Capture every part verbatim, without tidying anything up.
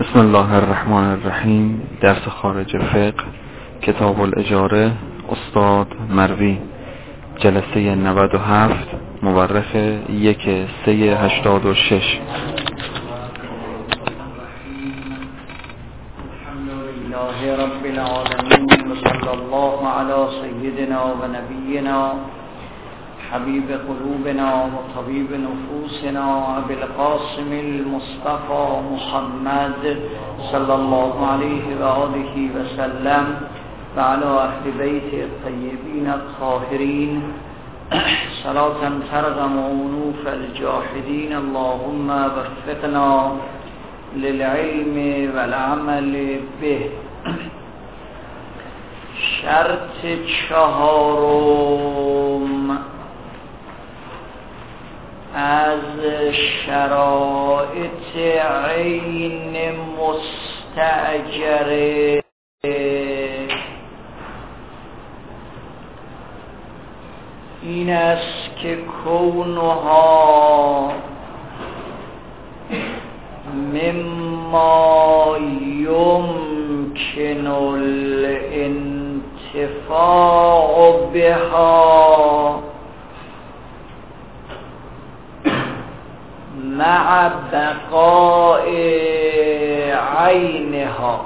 بسم الله الرحمن الرحیم. درس خارج فقه، کتاب الاجاره، استاد مروی، جلسه نود و هفت، مورخ یک سه هشتاد و شش. الحمدلله رب العالمین و صلی الله علی سیدنا و نبینا حبیب قلوبنا و طبیب نفوسنا ابی القاسم المصطفى محمد صلی الله علیه و آله و سلم و علی اهل بیت الطیبین الطاهرین صلاة ترغم عنوف الجاحدین. اللهم وفقنا للعلم والعمل به. شرط چهارم از شرایط عین مستأجره این است که کونها مما یمکن الانتفاع بها مع بقاء عینها.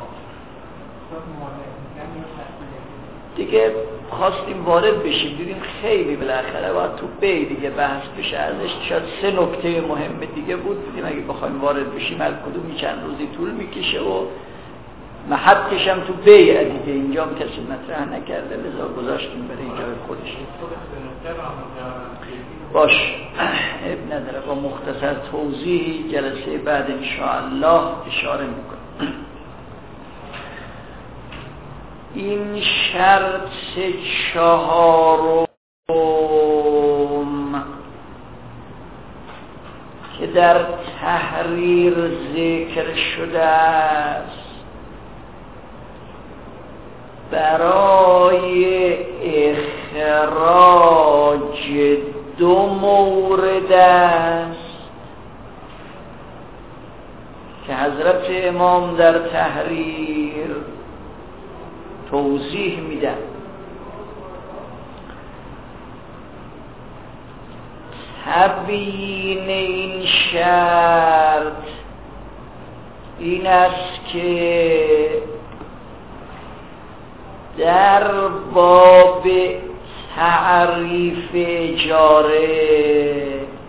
دیگه خواستیم وارد بشیم، دیدیم خیلی بالاخره باید تو بی دیگه بحث بشه ازش. شاید سه نکته مهم دیگه بود، دیدیم اگه بخوایم وارد بشیم هر کدومی چند روزی طول میکشه و محطش هم تو بی دیگه اینجا هم کسی مطرح نکرده، لذا گذاشتیم برای جای خودش. باش اب نداره، با مختصر توضیح جلسه بعد انشاءالله اشاره میکنم. این شرط چهارم که در تحریر ذکر شده است برای اخراج دو مورد است که حضرت امام در تحریر توضیح میدن. تبیین این شرط این است که در باب تعریف اجاره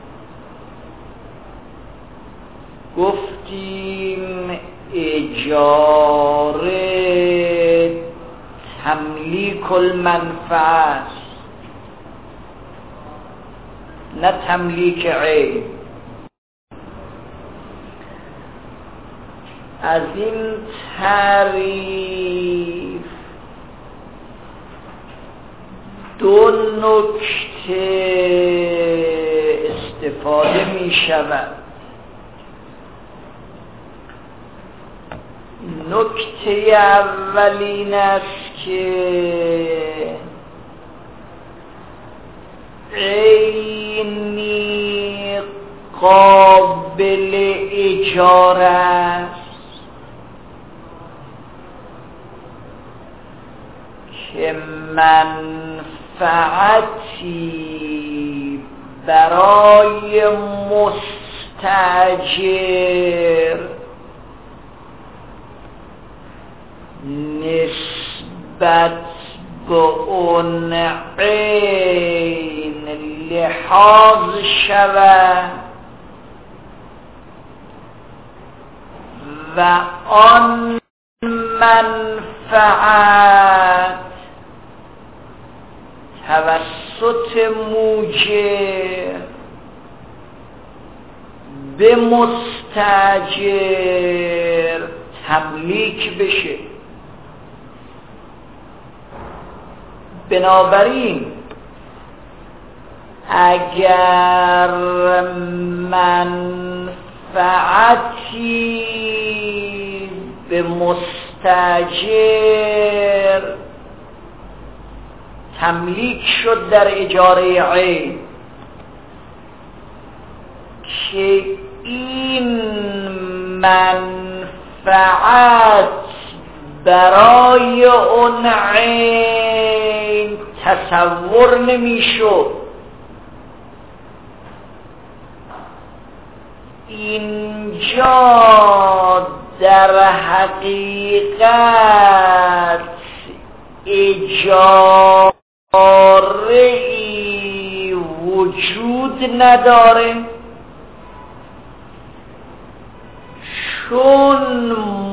گفتیم اجاره تملیک المنفعه نه تملیک عین. از این تعریف دو نکته استفاده می شود. نکته اول این است که عینی قابل اجاره است که منفعتی برای مستاجر نسبت به اون عین لحاظ شود و آن منفعت توسط موجر به مستاجر تملیک بشه. بنابراین اگر منفعتی به مستاجر تملیک شد در اجاره عین که این منفعت منفعت برای اون عین تصور نمیشد. اینجا در حقیقت اجاره‌ای وجود نداره، چون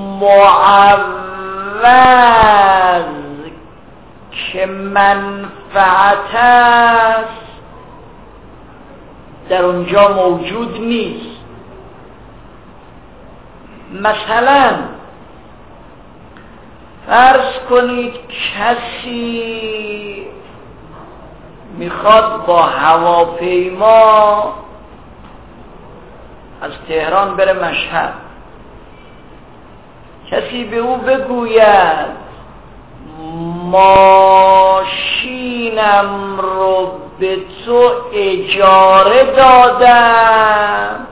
معوض که منفعت است در اونجا موجود نیست. مثلا فرض کنید کسی میخواد با هواپیما از تهران بره مشهد. کسی به او بگوید ماشینم رو به تو اجاره دادم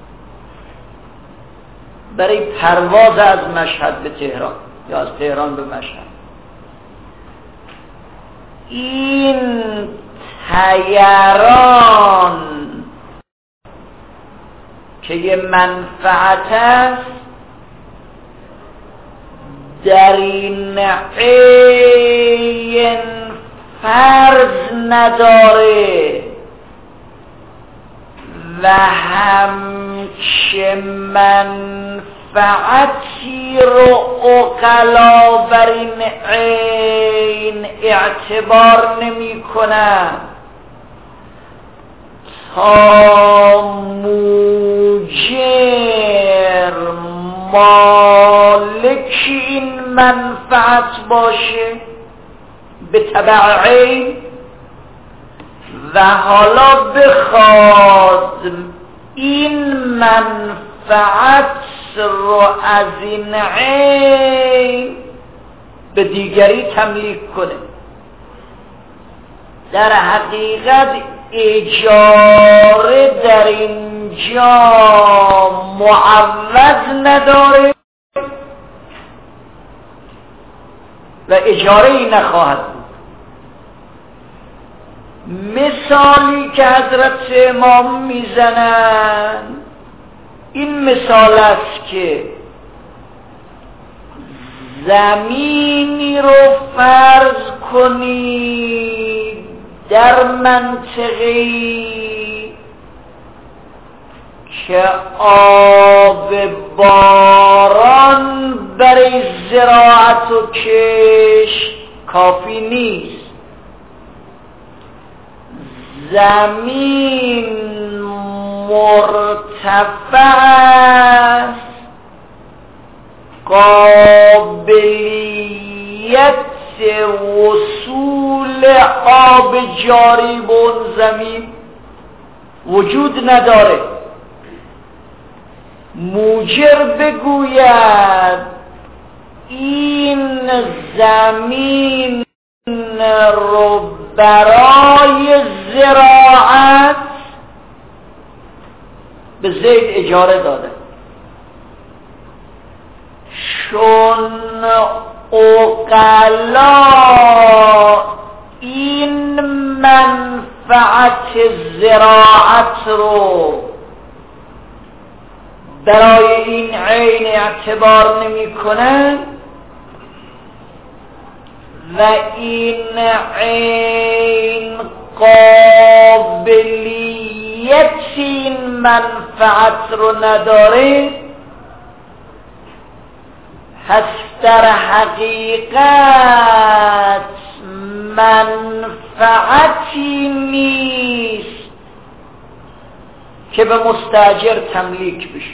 برای پرواز از مشهد به تهران یا از تهران به مشهد. این طیران که یه منفعت است در این عین فرض نداره و همچه منفعتی رو عقلا بر این عین اعتبار نمی کنن تا موجر مالک این منفعت باشه به تبع عین و حالا بخواد این منفعت رو از این عین به دیگری تملیک کنه. در حقیقت اجاره در اینجا معوض نداره و اجاره ای نخواهد بود. مثالی که حضرت امام میزنن این مثال است که زمینی رو فرض کنید در منطقه‌ای که آب باران برای زراعت و کشت کافی نیست. زمین مرتفع است، قابلیت وصول آب جاری به اون زمین وجود نداره. موجر بگوید این زمین رو برای زراعت به زید اجاره داده، چون عقلا این منفعت زراعت رو برای این عین اعتبار نمی کنن و این عین قابلیت این منفعت رو نداره، پس در حقیقت منفعتی نیست که به مستاجر تملیک بشه.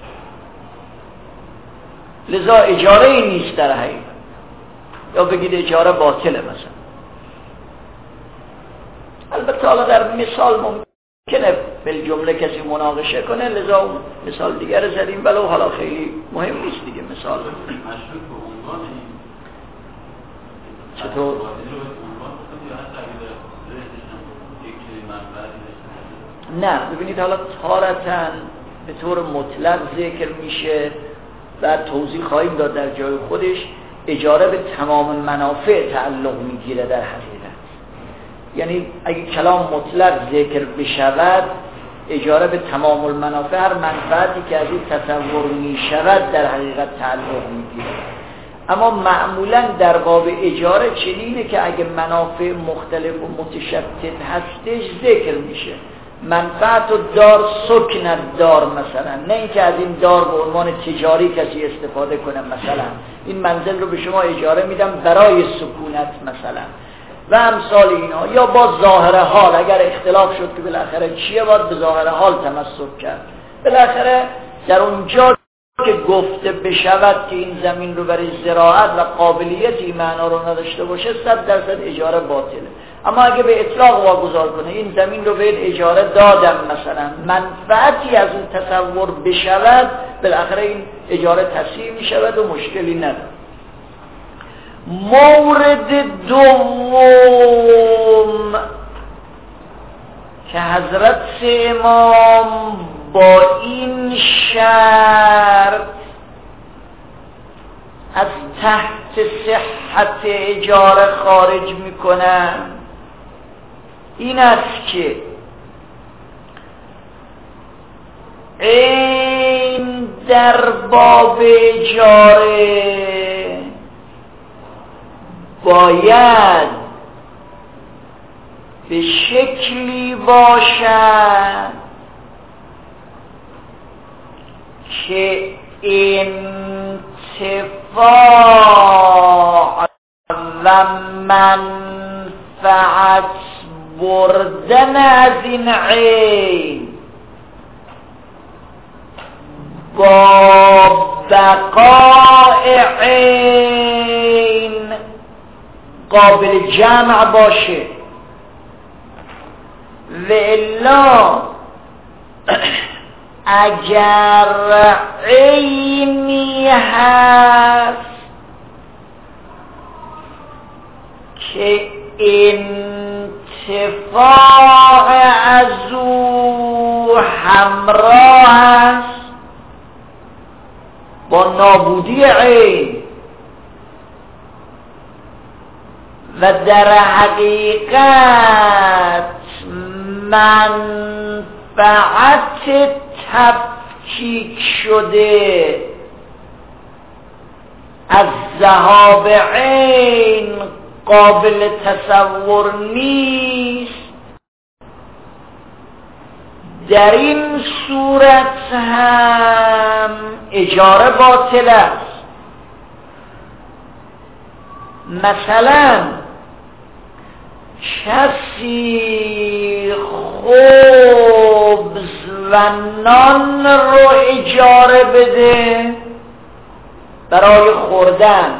لذا اجاره ای نیست در حقیقت، یا بگید اجاره باطله مثلا. البته حالا در مثال ممکنه بالجمله کسی مناقشه کنه، لذا اون مثال دیگر زدیم، ولو حالا خیلی مهم نیست دیگه مثال. چطور؟ نه ببینید، حالا تارتن به طور مطلق ذکر میشه و توضیح خواهیم داد در جای خودش، اجاره به تمام منافع تعلق میگیره در حقیقت. یعنی اگه کلام مطلق ذکر بشود، اجاره به تمام المنافع، هر منفعتی که از این تصور میشود در حقیقت تعلق میگیره. اما معمولا در باب اجاره چنینه که اگه منافع مختلف و متشتت هستش ذکر میشه. منفعت و دار سکن دار مثلا، نه اینکه از این دار به عنوان تجاری کسی استفاده کنه، مثلا این منزل رو به شما اجاره میدم برای سکونت مثلا و امثال اینا. یا با ظاهر حال، اگر اختلاف شد که بالاخره چیه، باید به ظاهر حال تمسک کرد. بالاخره در اونجا که گفته بشود که این زمین رو برای زراعت و قابلیت این معنا رو نداشته باشه، صد درصد اجاره باطله. اما اگه به اطلاق واگذار کنه این زمین رو به اجاره دادم مثلا، منفعتی از اون تصور بشود، بالاخره این اجاره تصحیح می شود و مشکلی نداره. مورد دوم که حضرت امام با این شرط از تحت صحت اجاره خارج میکنن این است که این در باب اجاره باید به شکلی باشد که انتفاع و منفعت بردن از این عین با بقاء عین قابل جمع باشه. و الا اگر عینی هست که انتفاع از او همراه است با نابودی عین و در حقیقت منفعت تفکیک شده از ذهاب عین قابل تصور نیست، در این صورت هم اجاره باطل است. مثلا کسی خبز و نان رو اجاره بده برای خوردن،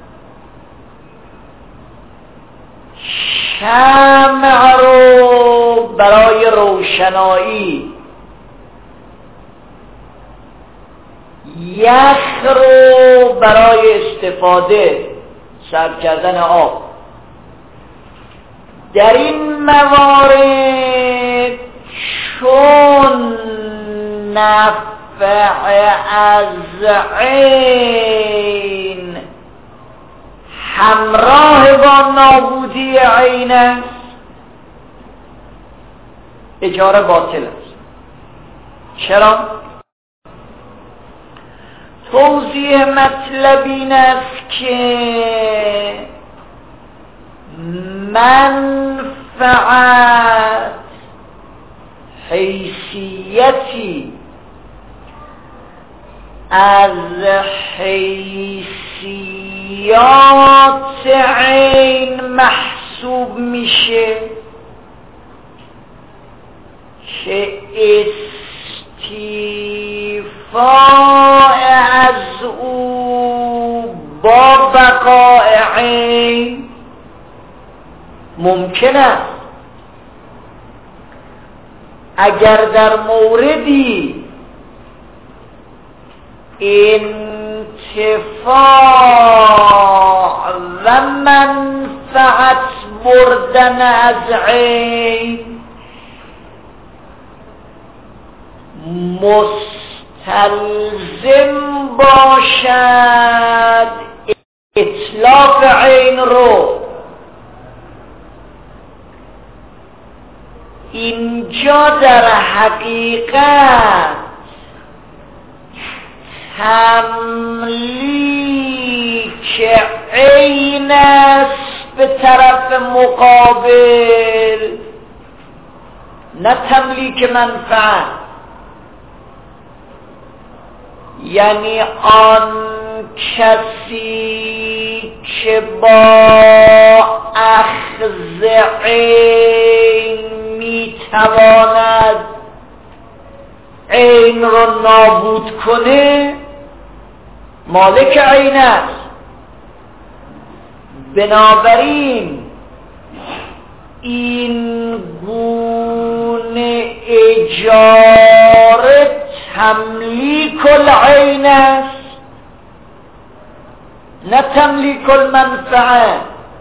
شمع رو برای روشنایی، یخ رو برای استفاده، سرد کردن آب. در این موارد چون نفع از عین همراه با نابودی عین است، اجاره باطل است. چرا؟ توضیح مطلب این است که منفعت حیثیتی از حیثیات عین محسوب میشه که استیفاء از او با بقاء عین ممکن است. اگر در موردی انتفاع و منفعت بردن از عین مستلزم باشد اتلاف عین رو. اینجا در حقیقت تملیک عین است به طرف مقابل، نه تملیک منفعت. یعنی آن کسی که با اخذ عین میتواند عین رو نابود کنه مالک عین است. بنابراین این گونه اجاره تملیک العین است، نه تملیک المنفعه.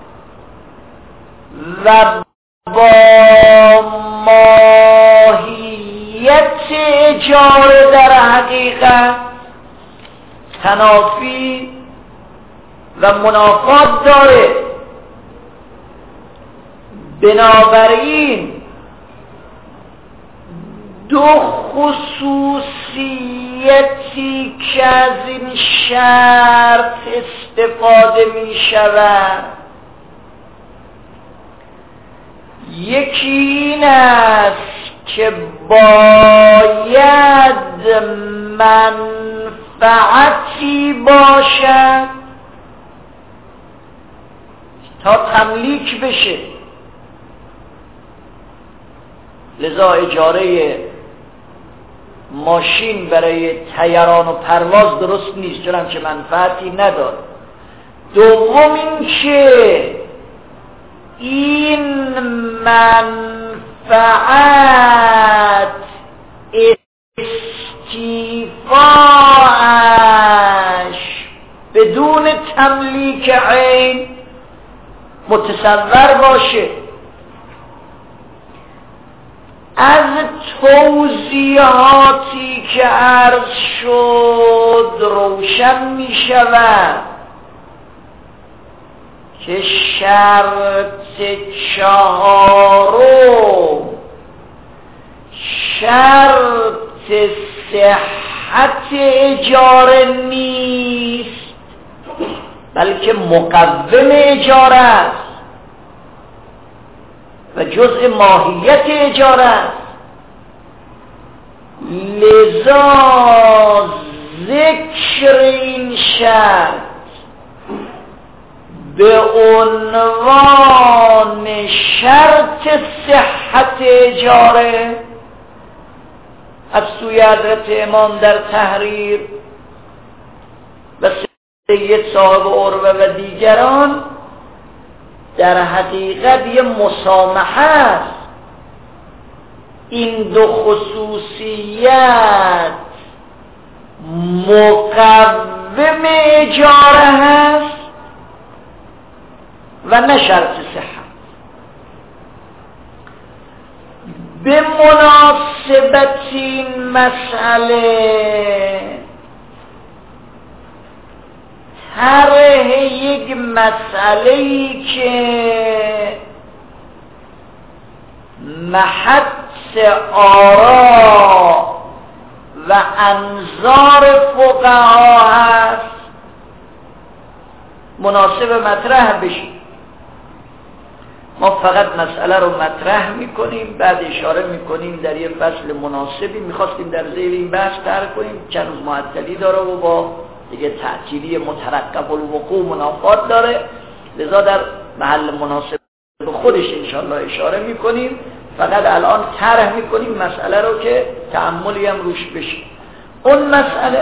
و با ماهیت اجاره در حقیقت تنافی و منافات داره. بنابراین دو خصوصیتی که از این شرط استفاده می شود، یکی این است که باید منفعتی باشد تا تملیک بشه. لذا اجاره ماشین برای طیران و پرواز درست نیست، چون که منفعتی نداره. دوم این که این منفعت استیفاش بدون تملیک عین متصور باشه. از توضیحاتی که عرض شد روشن می شود که شرط چهارم شرط صحت اجاره نیست، بلکه مقوم اجاره است و جزء ماهیت اجاره است. لذا ذکر این شرط به عنوان شرط صحت اجاره از سوی حضرت امام در تحریر و سید صاحب عروه و دیگران در حقیقت یه مسامحه است. این دو خصوصیت مقوم اجاره هست و نه شرط صحت. به مناسبت این مسئله طرح یک مسئله‌ای که محط آرا و انظار فقها هست مناسب مطرح بشید. ما فقط مسئله رو مطرح میکنیم، بعد اشاره میکنیم در یه فصل مناسبی. میخواستیم در زیر این بحث طرح کنیم، چند روز معطلی داره و با دیگه تعطیلی مترقب الوقوع منافات داره، لذا در محل مناسب خودش انشاءالله اشاره میکنیم. فقط الان طرح میکنیم مسئله رو که تأملی هم روش بشه. اون مسئله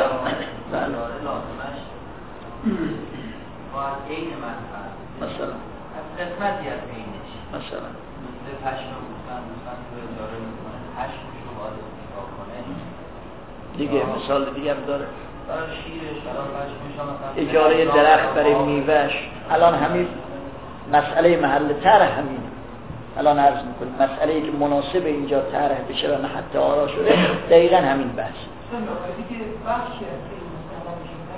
مثلا قسمتی از بینش مثلا مثل پشم بودن بودن تو اجاره میکنه، پشمشو باید نگاه کنه دیگه. مثال دیگه هم داره برای شیرش، برای پشمش مثلا اجاره درخت برای میوهش. الان همین مسئله محل طرح همین الان عرض میکنیم. مسئله که مناسب اینجا طرح بشه و نه حتی آرا شده دقیقا همین بحث. نکته که بخشی از این مستقام میشه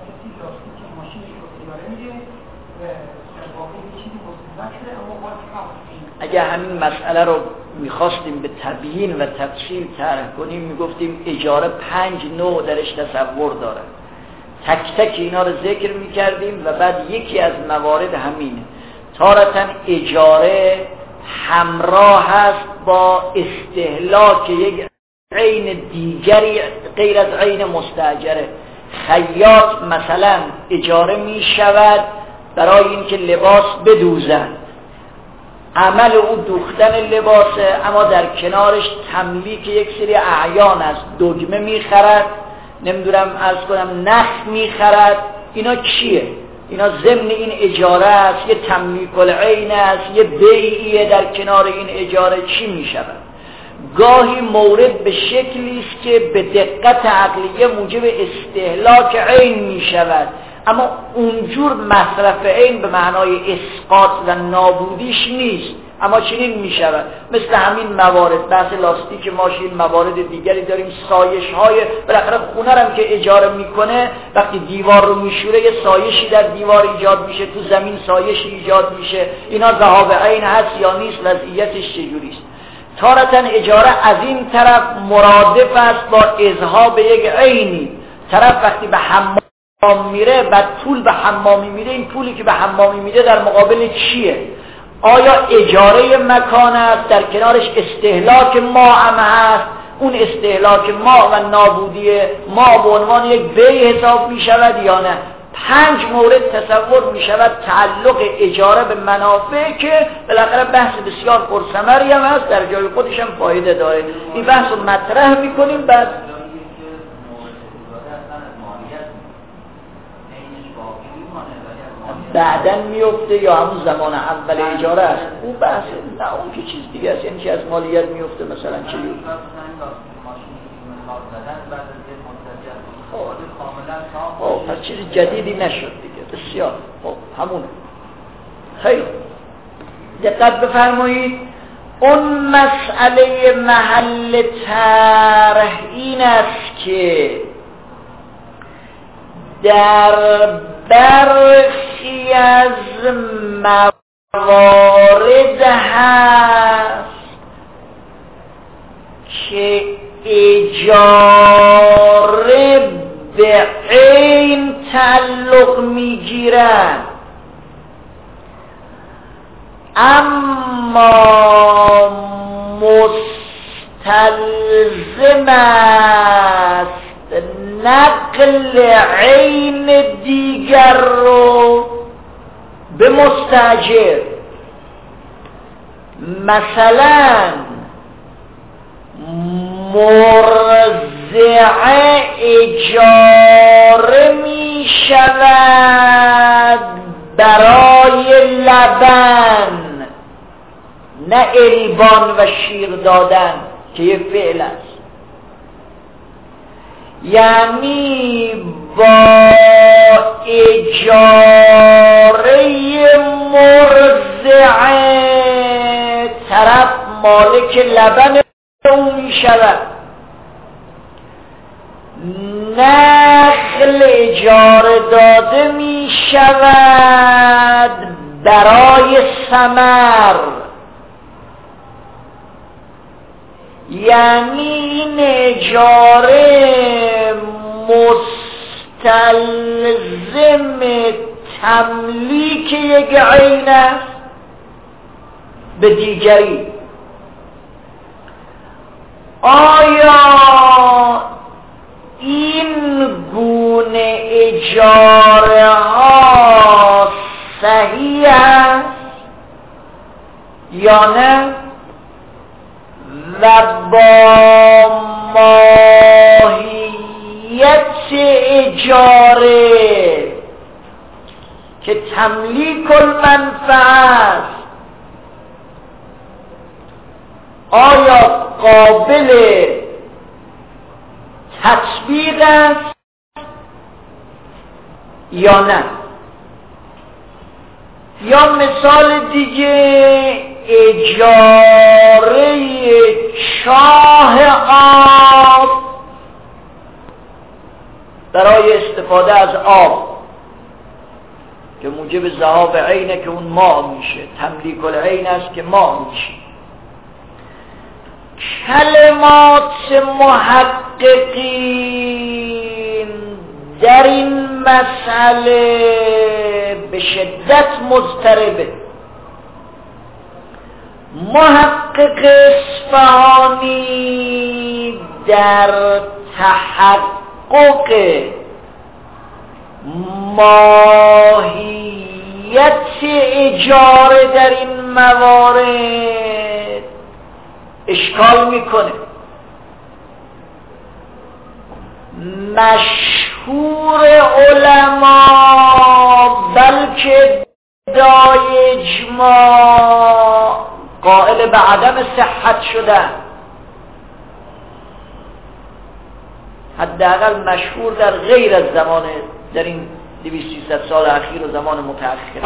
اگه همین مسئله رو میخواستیم به تبیین و تفصیل طرح کنیم میگفتیم اجاره پنج نوع درش تصور داره، تک تک اینا رو ذکر میکردیم و بعد یکی از موارد همینه. تارةً اجاره همراه هست با استهلاک یک عین دیگری غیر از عین مستاجره. خیاط مثلا اجاره میشود برای اینکه لباس بدوزن، عمل او دوختن لباسه، اما در کنارش تملیک یک سری اعیان است، دگمه میخرد، نمیدونم عرض کنم نخ میخرد. اینا چیه؟ اینا ضمن این اجاره است، یه تملیک العین است، یه بیعیه در کنار این اجاره. چی میشود؟ گاهی مورد به شکلی است که به دقت عقلیه موجب استهلاک عین میشود، اما اونجور مصرف عین به معنای اسقاط و نابودیش نیست، اما چنین می شود. مثل همین موارد، بحث لاستیک ماشین، موارد دیگری داریم. سایش های بالاخره خونه هم که اجاره میکنه وقتی دیوار رو میشوره یه سایشی در دیوار ایجاد میشه، تو زمین سایشی ایجاد میشه. اینا ذهاب عین هست یا نیست؟ وضعیتش چجوریست؟ تارةً اجاره از این طرف مرادف است با اذهاب یک عینی. طرف وقتی به حمام میره، بعد پول به حمامی میده، این پولی که به حمامی میده در مقابل چیه؟ آیا اجاره مکان است، در کنارش استهلاک ما هم هست؟ اون استهلاک ما و نابودی ما به عنوان یک بیع حساب می شود یا نه؟ پنج مورد تصور می شود تعلق اجاره به منافع که بالاخره بحث بسیار پرثمری هم هست، در جای خودش هم فایده داره. این بحث رو مطرح می کنیم. بعد بعدن میفته یا همون زمان اول اجاره است؟ اون بحث نه، اون که چیز دیگه است، یعنی که از مالیت میفته مثلا چه یوز. خب پس چیز جدیدی نشد دیگه. بسیار خب همونه. خیلی دقت بفرمایید. اون مسئله محل طرح این است که در برخی از موارد هست که اجاره به عین تعلق میگیرد، اما مستلزم است نقل عین دیگر رو به مستاجر. مثلا مرضع اجاره می شود برای لبن، نه البان و شیر دادن که یه فعل است. یعنی با اجاره مرضعه طرف مالک لبن او می شود. نخل اجاره داده می شود برای ثمر، یعنی این اجاره مستلزم تملیک یک عین است به دیگری. آیا این گونه اجاره ها صحیح است یا نه؟ و با ماهیت اجاره که تملیک المنفعه است، آیا قابل تطبیق است یا نه؟ یا مثال دیگه، اجاره چاه آب برای استفاده از آب. که موجب ذهاب عینه که اون ما میشه، تملیک العین است که ما میشه. کلمات محققین در این مسئله به شدت مضطربه. محقق اصفهانی در تحقق ماهیت اجاره در این موارد اشکال میکنه. مشهور علما بلکه ادعای اجماع قائل به عدم صحت شدن، حداقل مشهور در غیر از زمان در این دویست سیصد سال اخیر و زمان متأخر.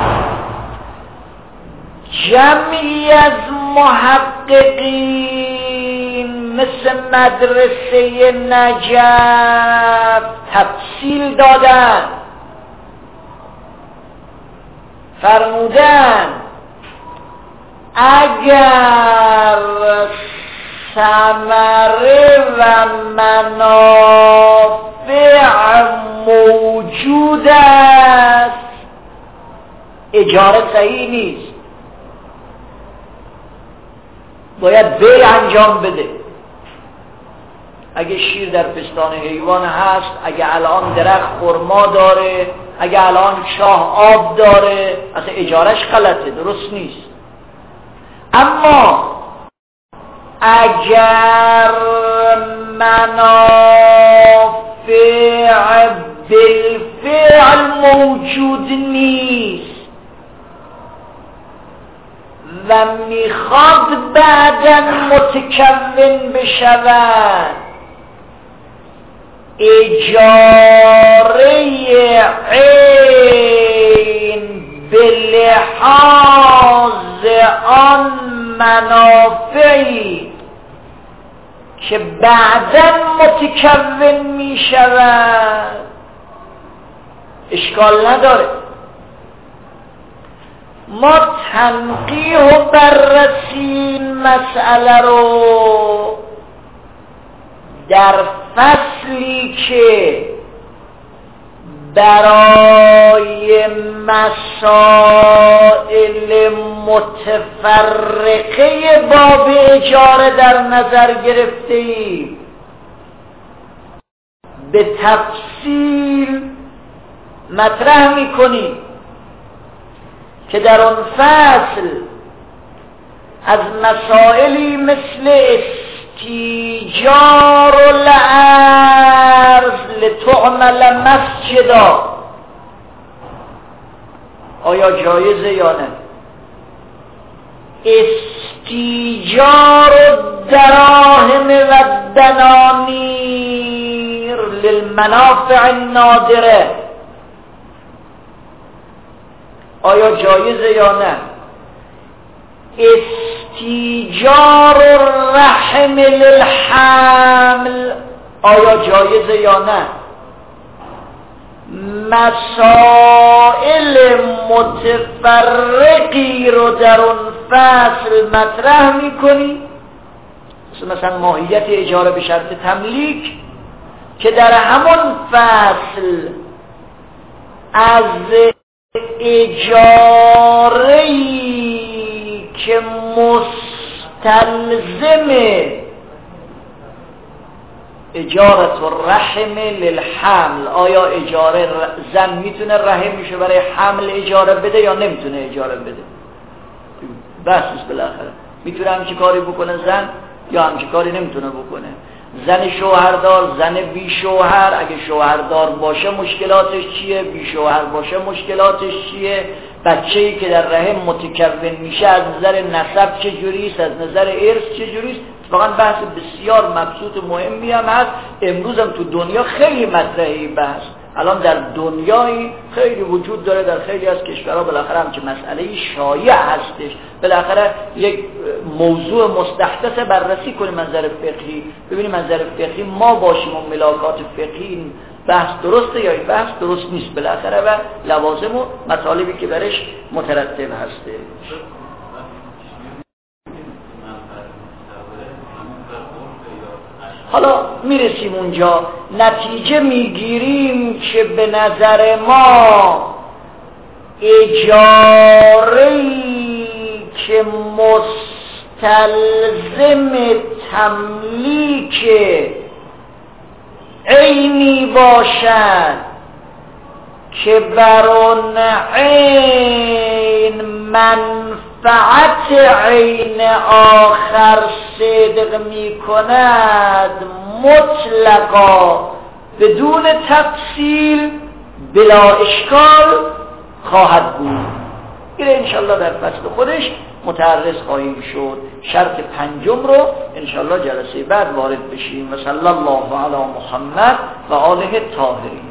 جمعی از محققین مثل مدرسه نجف تفصیل دادن، فرمودن اگر ثمره و منافع موجود است اجاره صحیح نیست، باید بیع انجام بده. اگه شیر در پستان حیوان هست، اگه الان درخت خرما داره، اگه الان شاه آب داره، اصلا اجارش غلطه، درست نیست. اما اگر منافع بالفعل موجود نیست و میخواد بعداً متکون بشود، اجاره عین به لحاظ آن منافعی که بعداً متکون می شود اشکال نداره. ما تنقیح و بررسی این مسئله رو در فصلی که برای مسائل متفرقه باب اجاره در نظر گرفته ایم به تفصیل مطرح میکنیم که در اون فصل از مسائلی مثل استیجار الارض لتعمل مسجدا آیا جایزه یا نه، استیجار الدراهم و الدنانیر للمنافع النادره آیا جایزه یا نه، استیجار الرحم للحمل آیا جایزه یا نه. مسائل متفرقی رو در اون فصل مطرح میکنی، مثلا ماهیت اجاره به شرط تملیک که در همون فصل از اجاره‌ای که مستلزم اجارت الرحم للحمل، آیا اجاره زن میتونه رحمشو برای حمل اجاره بده یا نمیتونه اجاره بده، بحثش بالاخره میتونه همچی کاری بکنه زن یا همچی کاری نمیتونه بکنه. زن شوهردار، زن بی شوهر، اگه شوهردار باشه مشکلاتش چیه، بی شوهر باشه مشکلاتش چیه، بچه‌ای که در رحم متکون میشه از نظر نسب چجوریست، از نظر ارث چجوریست. واقعا بحث بسیار مبسوط و مهمی هم هست. امروز هم تو دنیا خیلی مطرحی بحث، الان در دنیایی خیلی وجود داره، در خیلی از کشورها بالاخره همچه مسئله شایع هستش. بالاخره یک موضوع مستحدث بررسی کنیم منظر فقهی، ببینیم منظر فقهی ما باشیم و ملاکات فقهی بحث درسته یا این بحث درست نیست بالاخره و لوازم و مطالبی که برش مترتب هسته. حالا میرسیم اونجا، نتیجه میگیریم که به نظر ما اجاره‌ای که مستلزم تملیک عینی باشد که بر اون عین منفعت عین آخر صدق می کند مطلقا بدون تفصیل بلا اشکال خواهد بود. این انشالله در فصل خودش متعرض خواهیم شد. شرط پنجم رو انشالله جلسه بعد وارد بشیم. و صلی الله علی محمد و آله الطاهرین.